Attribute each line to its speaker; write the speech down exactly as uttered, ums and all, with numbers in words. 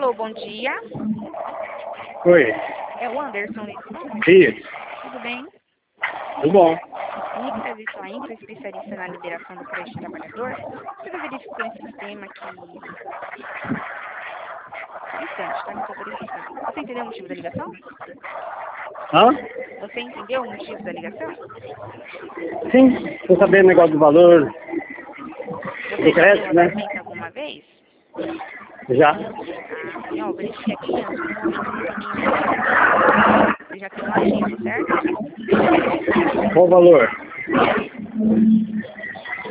Speaker 1: Alô, bom dia.
Speaker 2: Oi.
Speaker 1: É o Anderson, né?
Speaker 2: Isso.
Speaker 1: Tudo bem?
Speaker 2: Tudo bom.
Speaker 1: Nick Serviço Aintra, especialista na liberação do crédito trabalhador. Você já verificou em sistema que... Um instante, tá? Que eu tô verificando. Você entendeu o motivo da ligação?
Speaker 2: Hã?
Speaker 1: Você entendeu o motivo da ligação?
Speaker 2: Sim. Tô sabendo o negócio do valor
Speaker 1: Você
Speaker 2: do
Speaker 1: já deu
Speaker 2: crédito, né?
Speaker 1: andamento alguma vez?
Speaker 2: Já.
Speaker 1: Ah, sim, ó, verifique aqui, Anderson, no momento não tem nenhum agido. Você já tem um agido, certo?
Speaker 2: Qual o valor?